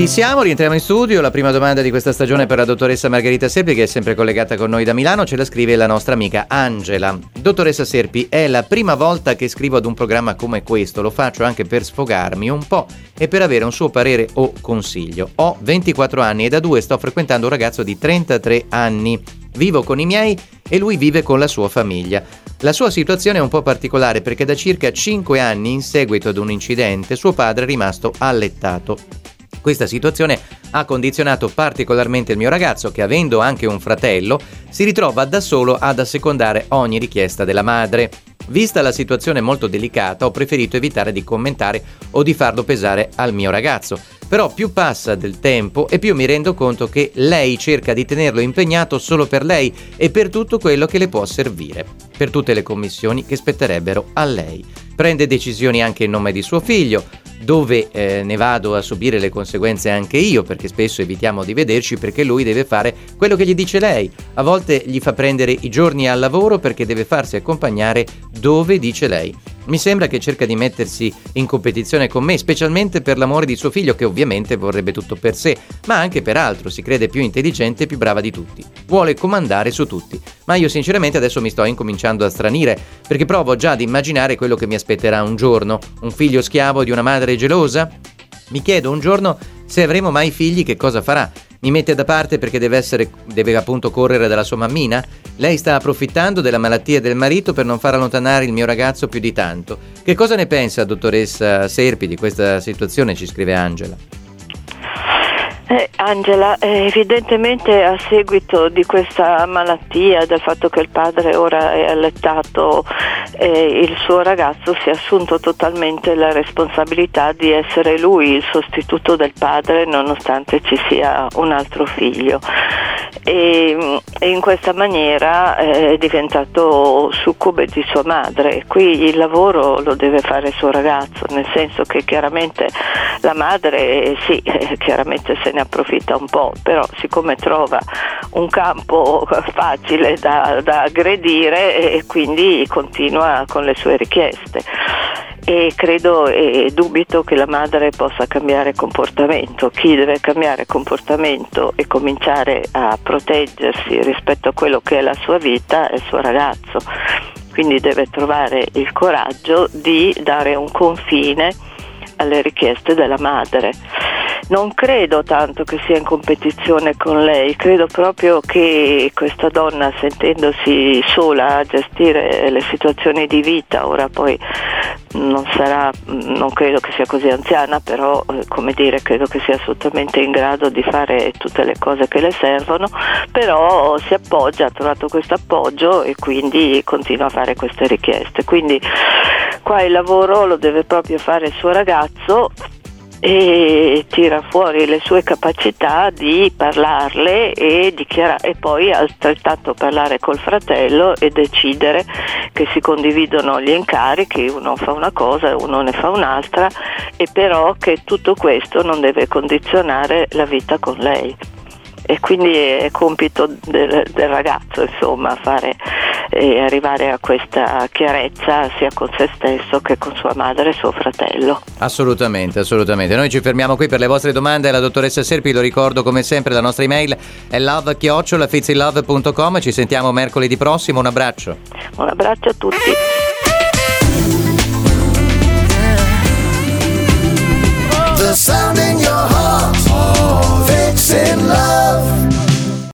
Rientriamo in studio. La prima domanda di questa stagione per la dottoressa Margherita Serpi, che è sempre collegata con noi da Milano, ce la scrive la nostra amica Angela. Dottoressa Serpi, è la prima volta che scrivo ad un programma come questo, lo faccio anche per sfogarmi un po' e per avere un suo parere o consiglio. Ho 24 anni e da 2 sto frequentando un ragazzo di 33 anni. Vivo con i miei e lui vive con la sua famiglia. La sua situazione è un po' particolare perché da circa 5 anni, in seguito ad un incidente, suo padre è rimasto allettato. Questa situazione ha condizionato particolarmente il mio ragazzo, che avendo anche un fratello, si ritrova da solo ad assecondare ogni richiesta della madre. Vista la situazione molto delicata, ho preferito evitare di commentare o di farlo pesare al mio ragazzo. Però più passa del tempo e più mi rendo conto che lei cerca di tenerlo impegnato solo per lei e per tutto quello che le può servire, per tutte le commissioni che spetterebbero a lei. Prende decisioni anche in nome di suo figlio, dove ne vado a subire le conseguenze anche io, perché spesso evitiamo di vederci perché lui deve fare quello che gli dice lei. A volte gli fa prendere i giorni al lavoro perché deve farsi accompagnare dove dice lei. Mi sembra che cerca di mettersi in competizione con me, specialmente per l'amore di suo figlio, che ovviamente vorrebbe tutto per sé, ma anche per altro, si crede più intelligente e più brava di tutti. Vuole comandare su tutti. Ma io sinceramente adesso mi sto incominciando a stranire, perché provo già ad immaginare quello che mi aspetterà un giorno. Un figlio schiavo di una madre gelosa? Mi chiedo un giorno se avremo mai figli che cosa farà. Mi mette da parte perché deve appunto correre dalla sua mammina? Lei sta approfittando della malattia del marito per non far allontanare il mio ragazzo più di tanto. Che cosa ne pensa, dottoressa Serpi, di questa situazione? Ci scrive Angela. Angela, evidentemente a seguito di questa malattia, del fatto che il padre ora è allettato, il suo ragazzo si è assunto totalmente la responsabilità di essere lui il sostituto del padre, nonostante ci sia un altro figlio. E in questa maniera è diventato succube di sua madre. Qui il lavoro lo deve fare il suo ragazzo, nel senso che chiaramente la madre sì, chiaramente se ne approfitta un po', però siccome trova un campo facile da aggredire e quindi continua con le sue richieste. E credo e dubito che la madre possa cambiare comportamento. Chi deve cambiare comportamento e cominciare a proteggersi rispetto a quello che è la sua vita è il suo ragazzo, quindi deve trovare il coraggio di dare un confine alle richieste della madre. Non credo tanto che sia in competizione con lei, credo proprio che questa donna, sentendosi sola a gestire le situazioni di vita, ora poi non credo che sia così anziana, però credo che sia assolutamente in grado di fare tutte le cose che le servono, però si appoggia, ha trovato questo appoggio e quindi continua a fare queste richieste. Quindi qua il lavoro lo deve proprio fare il suo ragazzo e tira fuori le sue capacità di parlarle e poi altrettanto parlare col fratello e decidere che si condividono gli incarichi, uno fa una cosa e uno ne fa un'altra, e però che tutto questo non deve condizionare la vita con lei. E quindi è compito del ragazzo, insomma, fare e arrivare a questa chiarezza sia con se stesso che con sua madre e suo fratello. Assolutamente. Noi ci fermiamo qui per le vostre domande alla dottoressa Serpi. Lo ricordo come sempre, la nostra email è love@fizilove.com. Ci sentiamo mercoledì prossimo. Un abbraccio. Un abbraccio a tutti.